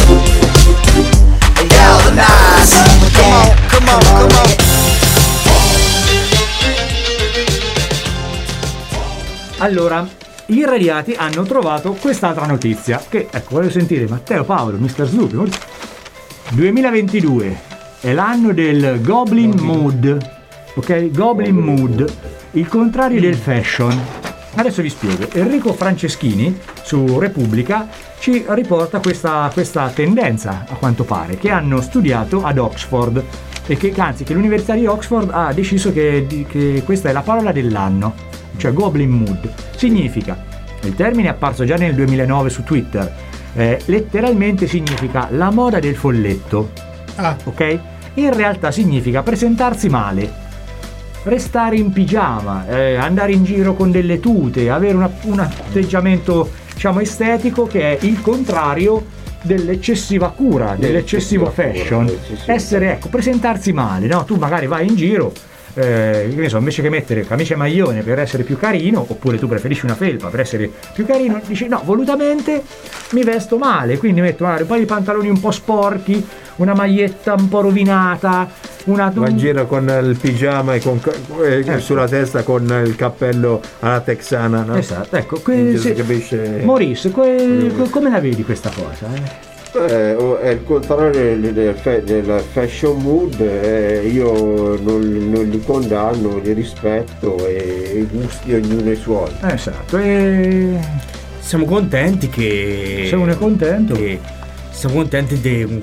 galvanize. Come on, come on, come on. Allora, gli irradiati hanno trovato quest'altra notizia che, ecco, voglio sentire Matteo, Paolo, mister Snoopy. duemilaventidue è l'anno del Goblin Mood, ok? Goblin Mood, il contrario del fashion. Adesso vi spiego. Enrico Franceschini su Repubblica ci riporta questa, questa tendenza, a quanto pare, che hanno studiato ad Oxford e che, anzi, che l'Università di Oxford ha deciso che, che questa è la parola dell'anno, cioè Goblin Mood. Significa, il termine è apparso già nel duemilanove su Twitter, eh, letteralmente significa la moda del folletto, Ah. ok? In realtà significa presentarsi male, restare in pigiama, eh, andare in giro con delle tute, avere una, un atteggiamento, diciamo, estetico che è il contrario dell'eccessiva cura, dell'eccessivo fashion. Essere, ecco, presentarsi male, no? Tu magari vai in giro, eh, che ne so, invece che mettere camicia e maglione per essere più carino, oppure tu preferisci una felpa per essere più carino, dici no, volutamente mi vesto male, quindi metto magari un paio di pantaloni un po' sporchi, una maglietta un po' rovinata, una... Va in giro con il pigiama e con, eh, Ecco. sulla testa con il cappello alla texana, no? Esatto, ecco, que- Non si se- capisce. Maurice, que- que- come la vedi questa cosa? Eh? Eh, oh, è il contrario del, del fa- del fashion mood, eh, io non, non li condanno, li rispetto e i gusti ognuno i suoi. Esatto, e... Siamo contenti che... Se uno è contento. che siamo contenti di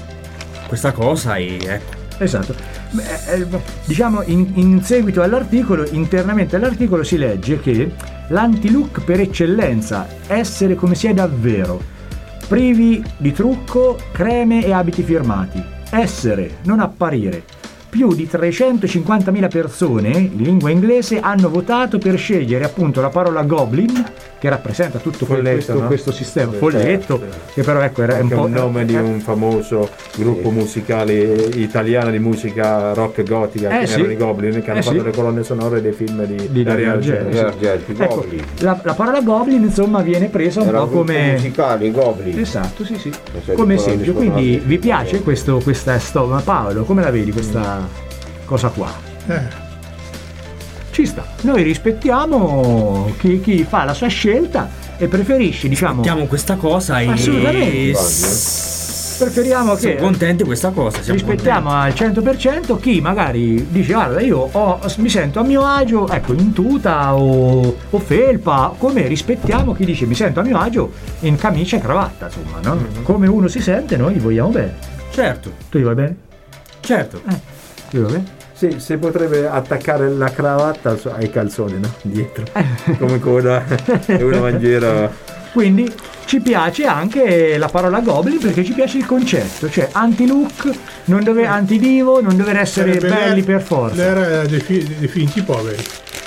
questa cosa e ecco. Esatto. Beh, eh, diciamo in, in seguito all'articolo, internamente all'articolo si legge che l'anti-look per eccellenza, essere come si è davvero, privi di trucco, creme e abiti firmati, essere, non apparire. Più di trecentocinquantamila persone in lingua inglese hanno votato per scegliere appunto la parola goblin, che rappresenta tutto quel- Folletto, questo, no? questo sistema, Sì, folletto, certo. che però ecco era un Anche po' un nome di un famoso gruppo musicale italiano di musica rock gotica, Eh che sì. erano i Goblin, che hanno Eh fatto sì. le colonne sonore dei film di, Di Dario Dario Argento. Argento, sì. Ecco, la, la parola goblin insomma viene presa un Era po' un gruppo come musicale, i Goblin. esatto, sì, sì, sai come di cosa esempio. ne Quindi suonate? vi piace questo, questa storia? Paolo, come la vedi questa cosa qua? Eh. ci sta. Noi rispettiamo chi, chi fa la sua scelta e preferisce, diciamo, Mettiamo questa cosa e assolutamente. Preferiamo che siamo contenti di questa cosa. Siamo rispettiamo contenti. al cento per cento chi magari dice guarda io ho, mi sento a mio agio, ecco, in tuta o, o felpa, come rispettiamo chi dice mi sento a mio agio in camicia e cravatta, insomma, no? Mm-hmm. Come uno si sente noi gli vogliamo bene. Certo. Tu gli vai bene? Certo. Eh, tu gli vai bene? Sì, si potrebbe attaccare la cravatta su- ai calzoni, no? Dietro, come coda e una mangiera. Quindi ci piace anche la parola goblin perché ci piace il concetto, cioè anti-look, non dove, anti-divo, non dover essere Sarebbe belli l'era- per forza. L'era dei, fi- dei finti poveri.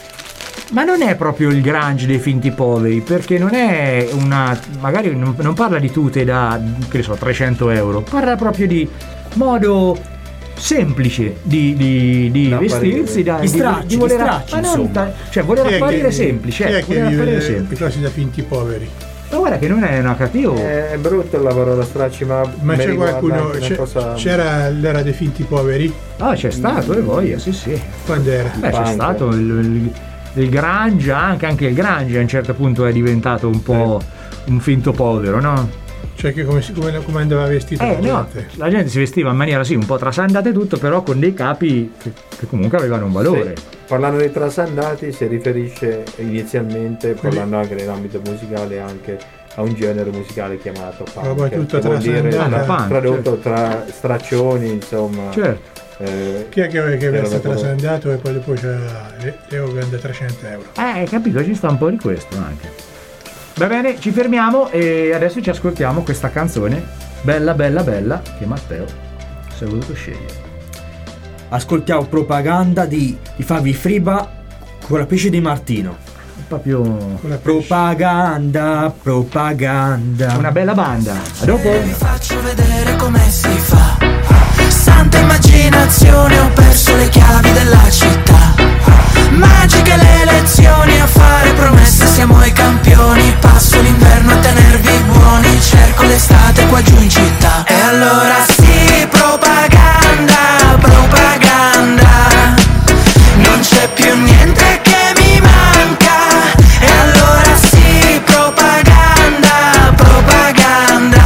Ma non è proprio il grunge dei finti poveri, perché non è una. Magari non, non parla di tute da, che ne so, trecento euro, parla proprio di modo semplice di, di, di Da vestirsi, da, Gli di, stracci, di voler, gli stracci, ma non insomma. ta- cioè voler Chi è apparire che- semplice, chi è ecco, che voler vive apparire le- semplice. le cose da finti poveri? Ma guarda che non è una cattiva. È, è brutto il lavoro da stracci, ma, Ma mi c'è riguarda qualcuno. anche una c'è- cosa- C'era l'era dei finti poveri? Ah, c'è stato, e voglia, sì sì. Quando era? Beh, c'è Punk. stato il, il, il grunge, anche, anche il grunge a un certo punto è diventato un po' un finto povero, no? Cioè che come, si- come, come andava vestito Eh la no, gente? la gente si vestiva in maniera sì un po' trasandata e tutto, però con dei capi che, che comunque avevano un valore. Sì. Parlando dei trasandati si riferisce inizialmente, parlando anche nell'ambito musicale, anche a un genere musicale chiamato punk, Roba tutta che vuol dire trasandata. tra- Punk, tradotto tra straccioni, insomma. Certo. eh, Chi è che, che era veste una cosa- trasandato e poi dopo c'è Le- Leo che vende trecento euro? Eh, hai capito, ci sta un po' di questo anche. Va bene, ci fermiamo e adesso ci ascoltiamo questa canzone bella bella bella che Matteo si è voluto scegliere. Ascoltiamo Propaganda di, di Fabi Friba con la pesce di Martino. Proprio Con la pesce. Propaganda, propaganda. una bella banda. A dopo. Vi faccio vedere come si fa. Santa immaginazione, ho perso le chiavi della città. Magiche le lezioni, a fare promesse siamo i campioni. Passo l'inverno a tenervi buoni, cerco l'estate qua giù in città. E allora sì, propaganda, propaganda. Non c'è più niente che mi manca. E allora sì, propaganda, propaganda.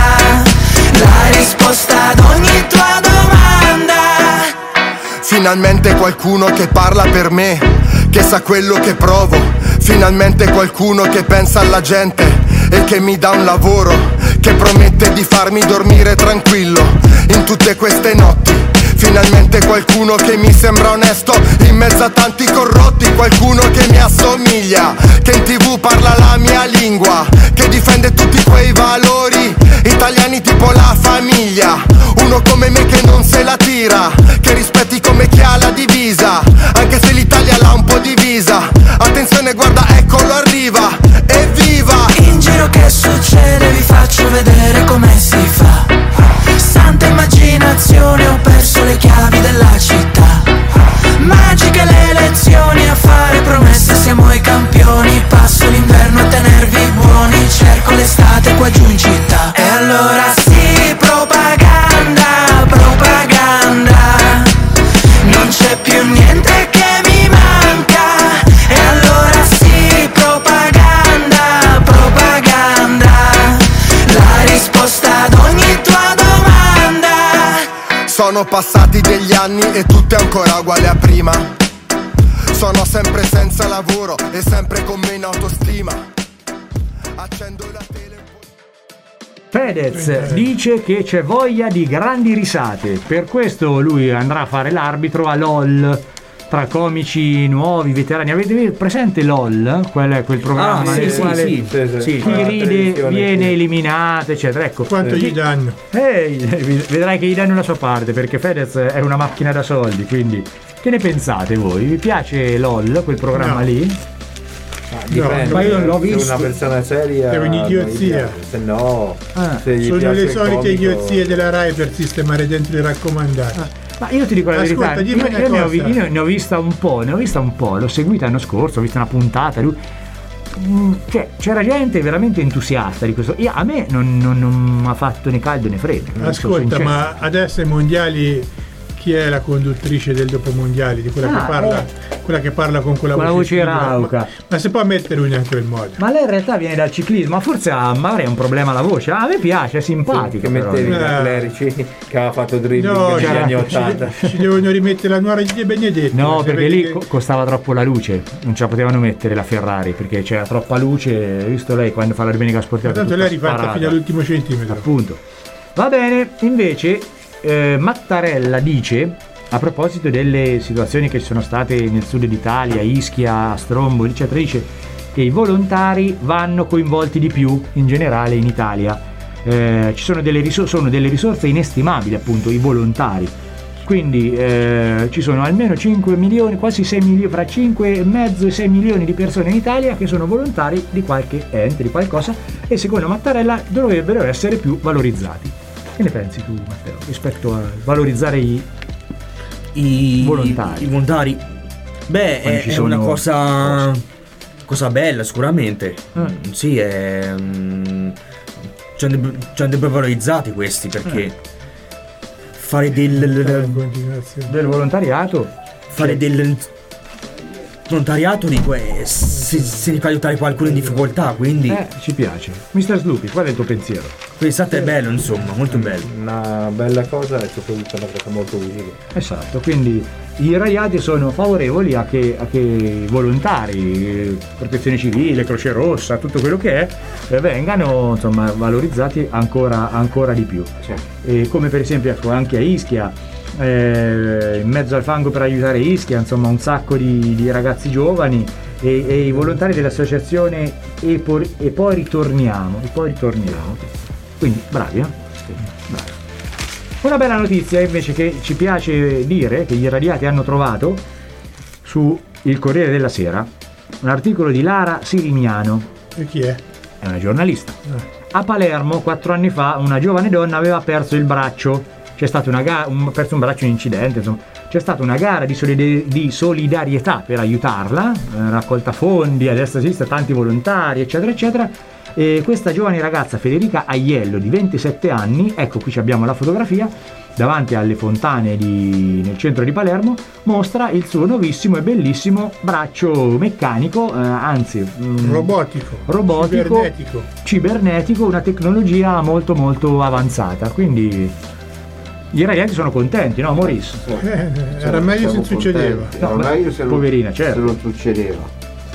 La risposta ad ogni tua domanda. Finalmente qualcuno che parla per me, che sa quello che provo. Finalmente qualcuno che pensa alla gente e che mi dà un lavoro, che promette di farmi dormire tranquillo in tutte queste notti. Finalmente qualcuno che mi sembra onesto in mezzo a tanti corrotti. Qualcuno che mi assomiglia, che in tv parla la mia lingua, che difende tutti quei valori italiani tipo la famiglia. Uno come me che non se la tira, che rispetti come chi ha la divisa, anche se l'Italia l'ha un po' divisa. Attenzione, guarda, eccolo arriva, evviva! In giro che succede, vi faccio vedere come si fa. Santa immaginazione, ho perso le chiavi della città. Magiche le lezioni, a fare promesse siamo i campioni. Passo l'inverno a tenervi buoni, cerco l'estate qua giù in città. E allora sì, propaganda, propaganda. Non c'è più niente che mi manca. E allora sì, propaganda, propaganda. La risposta ad ogni tua domanda. Sono passati degli anni e tutto è ancora uguale a prima. Sono sempre senza lavoro e sempre con meno autostima. Accendo la tele. Fedez dice che c'è voglia di grandi risate, per questo lui andrà a fare l'arbitro a LOL tra comici nuovi, veterani. Avete presente LOL? Quel, quel programma Ah, sì, nel sì, quale sì, sì, sì. chi Ah, ride televisione, viene sì. eliminato, eccetera. Ecco, Quanto eh, gli danno? eh, vedrai che gli danno la sua parte, perché Fedez è una macchina da soldi, quindi che ne pensate voi? Vi piace LOL, quel programma No. lì? Ah, dipende, ma io non l'ho se visto. una persona seria È un'idiozia. non gli piace. Se no, Ah. se gli Sono piace le il solite comico- idiozie della Rai per sistemare dentro i raccomandati. Ma io ti dico la Ascolta, verità, dimmi io, una io ne ho, vi- cosa. io ne ho vista un po', ne ho vista un po', l'ho seguita l'anno scorso, ho visto una puntata, lui, mm, cioè c'era gente veramente entusiasta di questo. Io, a me non, non, non mi ha fatto né caldo né freddo. sono Ascolta, sincero. ma adesso ai mondiali chi è la conduttrice del dopomondiali, di quella Ah, che parla, eh. quella che parla con quella Con la voce figura. rauca. Ma, ma si può mettere lui neanche il modo. Ma lei in realtà viene dal ciclismo, ma forse ha magari ha un problema alla voce. Ah, a me piace, è simpatica. Che però. mettevi Eh. da Clerici che aveva fatto dribbling No, negli ci, anni ci- ottanta. ci devono rimettere la nuora di Benedetti. No, Se perché vedi lì che- co- costava troppo la luce, non ce la potevano mettere la Ferrari perché c'era troppa luce. Hai visto lei quando fa la domenica sportiva? Ma tanto tutta lei è rifatta sparata. fino all'ultimo centimetro. Appunto. Va bene, invece eh, Mattarella dice, a proposito delle situazioni che ci sono state nel sud d'Italia, Ischia, Stromboli, eccetera, dice che i volontari vanno coinvolti di più in generale in Italia. Eh, ci sono delle, risor- sono delle risorse inestimabili, appunto, i volontari. Quindi eh, ci sono almeno cinque milioni, quasi sei milioni, fra cinque e mezzo e sei milioni di persone in Italia che sono volontari di qualche ente, di qualcosa, e secondo Mattarella dovrebbero essere più valorizzati. Che ne pensi tu, Matteo, rispetto a valorizzare i, I volontari? I volontari. Beh, Quando è, ci è sono una cosa cosa bella sicuramente. Eh. Mm, Sì, è mm, ci andrebbe- ci andrebbero valorizzati questi perché Eh. fare del, In continuazione. del volontariato. fare del volontariato dico è se, se ne può aiutare qualcuno in difficoltà, quindi Eh, ci piace. mister Sloopy, qual è il tuo pensiero? pensate è bello, insomma, molto bello. Una bella cosa e soprattutto una cosa molto utile. Esatto, quindi i radiati sono favorevoli a che, a che i volontari, eh, protezione civile, Croce Rossa, tutto quello che è, eh, vengano insomma valorizzati ancora, ancora di più. E come per esempio ecco, anche a Ischia, eh, in mezzo al fango per aiutare Ischia, insomma un sacco di, di ragazzi giovani e, e i volontari dell'associazione e, por- e poi ritorniamo, e poi ritorniamo. Quindi bravi, eh? Bravi. Una bella notizia invece che ci piace dire che gli irradiati hanno trovato su il Corriere della Sera un articolo di Lara Sirimiano. E chi è? È una giornalista. Ah. A Palermo, quattro anni fa, una giovane donna aveva perso il braccio. C'è stata una gara, un, perso un braccio in incidente, insomma. C'è stata una gara di, solide- di solidarietà per aiutarla, eh, raccolta fondi, a destra e a sinistra, tanti volontari, eccetera, eccetera. E questa giovane ragazza, Federica Aiello, di ventisette anni, ecco qui ci abbiamo la fotografia, davanti alle fontane di, nel centro di Palermo, mostra il suo nuovissimo e bellissimo braccio meccanico, eh, anzi mm, Robotico. robotico, Cibernetico. cibernetico, una tecnologia molto molto avanzata, quindi i ragazzi sono contenti, no Maurice? Eh, era meglio se succedeva. Era No, ma- meglio se non, poverina, certo. se non succedeva.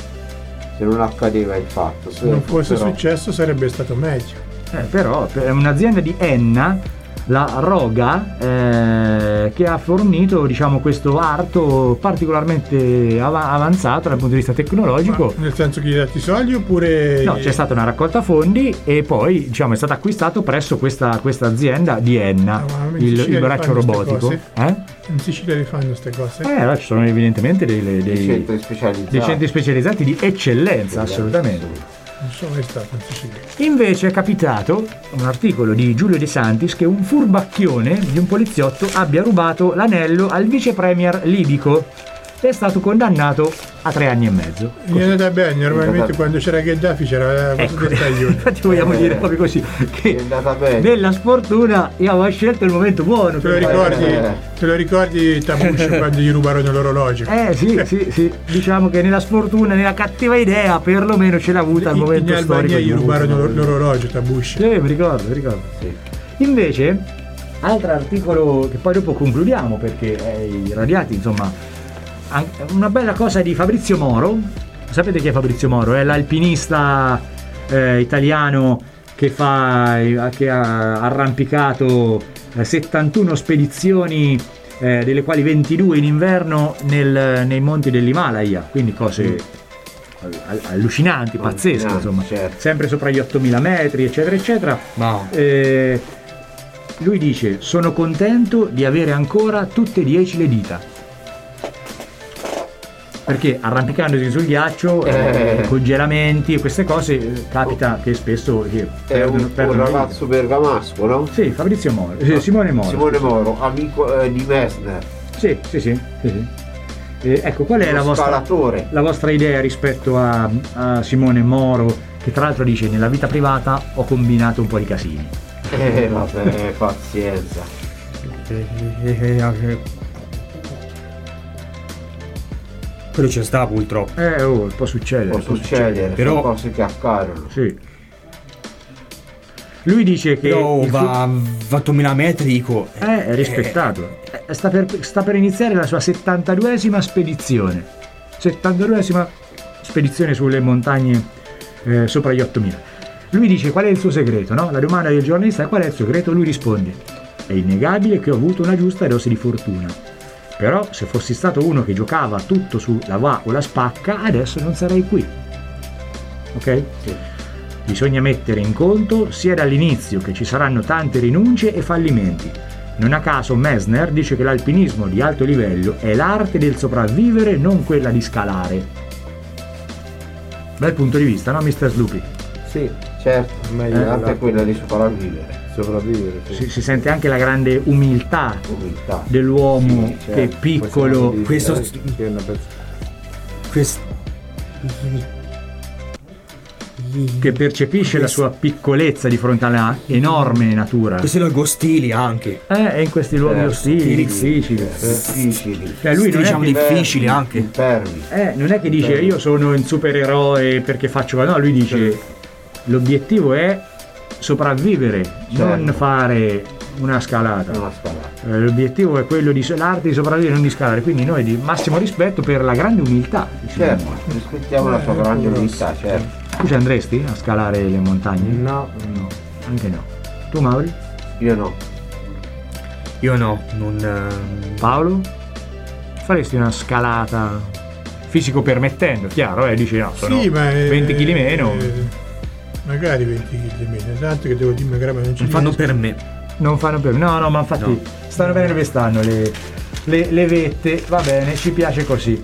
Se non accadeva il fatto. Se non fosse però- successo sarebbe stato meglio. Eh, però è un'azienda di Enna, la Roga, eh, che ha fornito diciamo questo arto particolarmente av- avanzato dal punto di vista tecnologico. Ma nel senso che gli hai dati i soldi oppure... No, c'è stata una raccolta fondi e poi diciamo è stato acquistato presso questa, questa azienda di Enna, Ah, ma in il, Sicilia il li braccio fanno ste robotico. cose? Eh? In Sicilia li fanno queste cose. Eh, allora ci sono evidentemente dei, dei, Dei centri specializzati. dei centri specializzati di eccellenza, assolutamente. Non sono mai stato in Sicilia. Invece è capitato un articolo di Giulio De Santis che un furbacchione di un poliziotto abbia rubato l'anello al vice premier libico e è stato condannato a tre anni e mezzo. Mi è andata bene, normalmente andata- quando c'era Gheddafi c'era la cosa Ecco, del taglione. infatti vogliamo dire proprio così È che andata bene. nella sfortuna io avevo scelto il momento buono. Te lo per ricordi, Eh. te lo ricordi Tabuccio quando gli rubarono l'orologio? Eh sì, sì, sì, diciamo che nella sfortuna, nella cattiva idea, perlomeno ce l'ha avuta al in, momento in storico. Albania gli giusto. rubarono l'or- l'orologio Tabuccio. Sì, mi ricordo, mi ricordo. Invece, altro articolo che poi dopo concludiamo perché eh, i radiati, insomma, an- una bella cosa di Fabrizio Moro. Sapete chi è Fabrizio Moro? È l'alpinista eh, italiano che fa che ha arrampicato eh, settantuno spedizioni, eh, delle quali ventidue in inverno nel- nei monti dell'Himalaya, quindi cose all- allucinanti, pazzesche, Allucinanti, insomma, certo. sempre sopra gli ottomila metri, eccetera, eccetera. No. Eh, lui dice: sono contento di avere ancora tutte e dieci le dita. Perché arrampicandosi sul ghiaccio, eh, Eh. congelamenti e queste cose, eh, capita che spesso che È perdono, un, un perdono le ragazzo bergamasco, no? dita. Sì, Fabrizio Moro, eh, Simone Moro. Simone Moro, amico eh, di Messner. Sì, sì, sì, sì, sì. Eh, ecco, qual è Uno la vostra, scalatore. la vostra idea rispetto a, a Simone Moro, che tra l'altro dice: nella vita privata ho combinato un po' di casini. Eh vabbè, pazienza. Eh, eh, eh, quello ci sta purtroppo. Eh, oh, può succedere. Può succedere, Però- sono cose che accadono. Sì. Lui dice che Però il va va a ottomila metri, dico. suo- eh, è rispettato. Eh, sta, per, sta per iniziare la sua settantaduesima spedizione. settantaduesima spedizione sulle montagne eh, sopra gli ottomila. Lui dice qual è il suo segreto, no? La domanda del giornalista è qual è il segreto? Lui risponde: è innegabile che ho avuto una giusta dose di fortuna. Però se fossi stato uno che giocava tutto sulla va o la spacca, adesso non sarei qui. Ok? Sì. Bisogna mettere in conto sia dall'inizio che ci saranno tante rinunce e fallimenti. Non a caso Messner dice che l'alpinismo di alto livello è l'arte del sopravvivere, non quella di scalare. Bel punto di vista, no, mister Sloopy? Sì, certo, meglio Eh, l'arte è quella di sopravvivere. Sopravvivere, sì. Si, si sente anche la grande umiltà, Umiltà. dell'uomo Sì, certo. che è piccolo, Possiamo dire questo- che è una persona- Quest... che percepisce la sua piccolezza di fronte alla enorme natura. Questi luoghi ostili anche. Eh, è in questi luoghi Eh, ostili, ostili, difficili. Difficili. Cioè, lui non è, diciamo che, difficili anche. Impervi. eh, non è che dice io sono un supereroe perché faccio. No, lui dice l'obiettivo è sopravvivere, non Certo. fare una scalata. Una scalata. Eh, L'obiettivo è quello di l'arte di sopravvivere, non di scalare. Quindi noi di massimo rispetto per la grande umiltà. Certo, rispettiamo la sua grande umiltà, certo. Tu ci andresti a scalare le montagne? No, No, anche no. Tu, Mauri? Io no. Io no, non. ehm, Paolo? Faresti una scalata fisico permettendo, chiaro, eh? Dici no, sono Sì, ma eh, venti chili meno. eh, magari venti chili meno, tanto che devo dirmi che non ci non fanno riesco. per me. Non fanno per no, no, ma infatti No. stanno bene dove stanno le, le, le vette, va bene, ci piace così.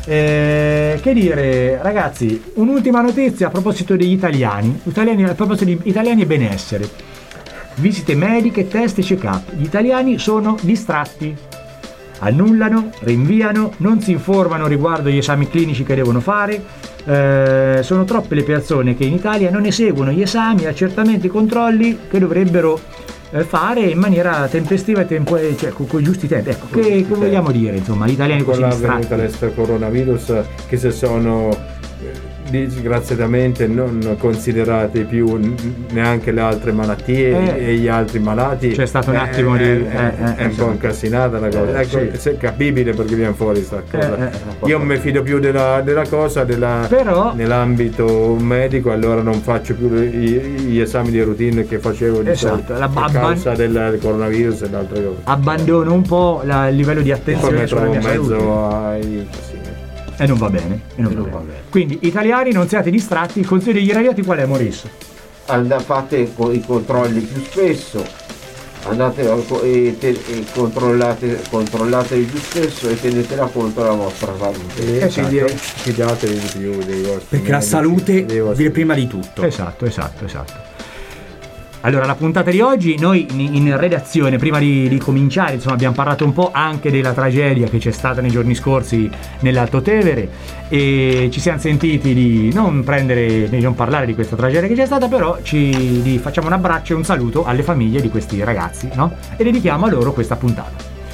Eh, che dire, ragazzi, un'ultima notizia a proposito degli italiani, italiani a proposito di italiani e benessere. Visite mediche, test e check-up. Gli italiani sono distratti. Annullano, rinviano, non si informano riguardo gli esami clinici che devono fare. Eh, sono troppe le persone che in Italia non eseguono gli esami, accertamenti, controlli che dovrebbero eh, fare in maniera tempestiva e tempo, eh, cioè con, con i giusti tempi. Ecco, che, che vogliamo dire, insomma, gli italiani così con la venuta distratti? questo coronavirus che si sono eh, disgraziatamente non considerate più n- neanche le altre malattie Eh. e gli altri malati. C'è stato un Eh, attimo eh, di- eh, eh, è eh, un po' incasinata la cosa. Eh, Ecco, sì. se è capibile perché viene fuori sta cosa. Eh, eh. Io mi fido più della, della cosa della, Però- nell'ambito medico, allora non faccio più gli, gli esami di routine che facevo di Esatto, solito la a babba- causa del coronavirus e altre cose. Abbandono un po' la- il livello di Poi attenzione mi sulla trovo mia in mezzo salute. ai casini. E non va bene. E non E va non bene. va bene. Quindi, italiani, non siate distratti. Il consiglio degli irradiati qual è, Maurizio? Andate, fate co- i controlli più spesso, andate a- e, te- e controllate, controllatevi più spesso e tenetela conto la vostra salute. E Esatto. fidi- fidatevi di più dei vostri Perché la medici, salute dei vostri- viene prima di tutto. Esatto, esatto, esatto. Allora, la puntata di oggi, noi in, in redazione, prima di, di cominciare, insomma, abbiamo parlato un po' anche della tragedia che c'è stata nei giorni scorsi nell'Alto Tevere e ci siamo sentiti di non prendere, di non parlare di questa tragedia che c'è stata, però ci di- facciamo un abbraccio e un saluto alle famiglie di questi ragazzi, no? E dedichiamo a loro questa puntata.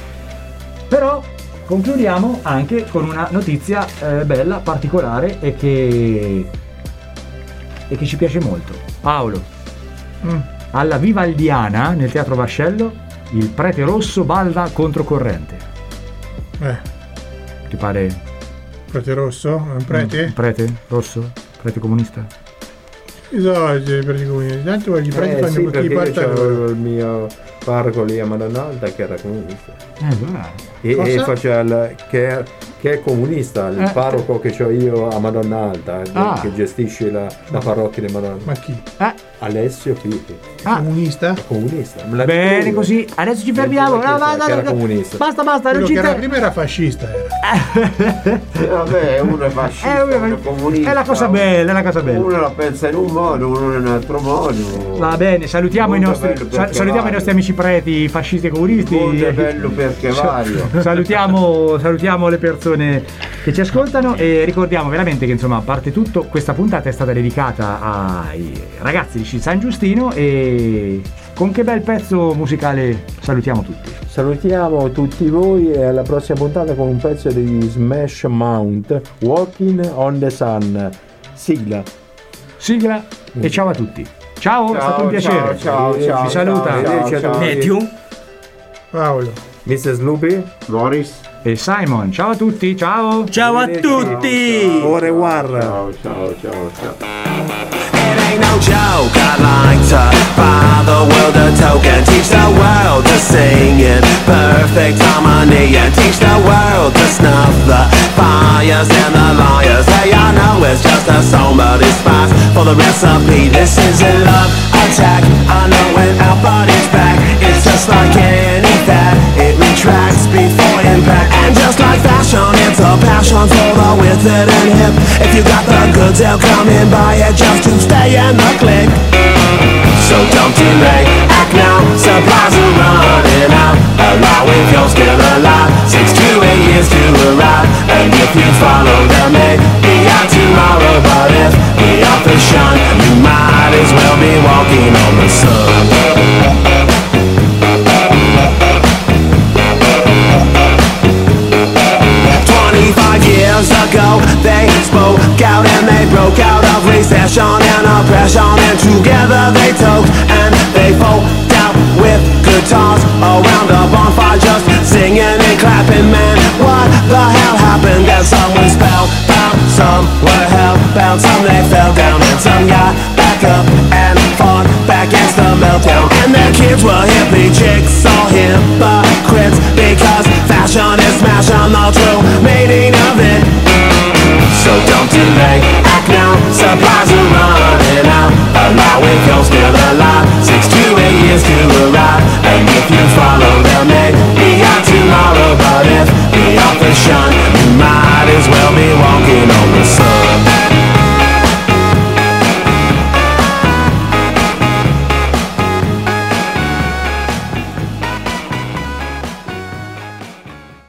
Però concludiamo anche con una notizia eh, bella, particolare e che, e che ci piace molto. Paolo. Alla Vivaldiana, nel Teatro Vascello, il prete rosso balla controcorrente. Eh, Ti pare prete rosso? È un prete? un prete rosso? Prete comunista? Io so, i preti comunisti. Tanto i preti Eh fanno sì, quello che perché gli io portano. c'avevo il mio parroco lì a Madonna Alta che era comunista Eh, guarda. e, Cosa? e faceva il, che, che è comunista, il Eh. parroco che ho io a Madonna Alta, eh, Ah. che gestisce la, la parrocchia di Madonna. Ma chi? Eh, Alessio Pipi, ah, Comunista? comunista. Me l'ha bene detto così, adesso ci fermiamo. Che era No, basta, che era comunista. basta, basta, non Quello ci che era ter- prima era fascista. Era. Eh, vabbè, uno è fascista, Eh, uno è comunista. è la cosa bella, è la cosa bella. Uno la pensa in un modo, uno in un altro modo. Va bene, salutiamo, i Il mondo è nostri, bello sa- perché salutiamo i vario. nostri amici preti fascisti e comunisti. Il mondo è bello perché vario. Salutiamo, salutiamo le persone che ci ascoltano e ricordiamo veramente che insomma, a parte tutto, questa puntata è stata dedicata ai ragazzi di San Giustino e con che bel pezzo musicale salutiamo tutti? Salutiamo tutti voi e alla prossima puntata con un pezzo di Smash Mouth, Walking on the Sun. Sigla. Sigla e ciao a tutti. Ciao, Ciao, è stato un piacere. ciao, ciao, ciao, Vi saluta ciao, ciao, ciao. Matthew, Paolo, mister Snoopy, Boris e Simon. Ciao a tutti, ciao. Ciao a tutti. Au revoir. Ciao, ciao, ciao, ciao. It ain't no joke, I'd like to buy the world a token, teach the world to sing in perfect harmony, and teach the world to snuff the fires and the liars. Hey, I know it's just a song, but it's spice for the recipe. This is a love attack. I know when our body's back, it's just like any fad. It retracts before impact, and just like fashion, it's a passion for the wicked and hip. If you got the goods, they'll come and buy it just to stay in the click. So don't delay, act now, supplies are running out. Allow if you're still alive, six to eight years to arrive. And if you follow them, maybe out tomorrow. But if we are the shun, you might as well be walking on the sun. Twenty-five years ago, they spoke out and they broke out of recession and oppression, and together they talked and they folked out with guitars around a bonfire, just singing and clapping. Man, what the hell happened? And some were spellbound, some were hellbound, some they fell down and some got back up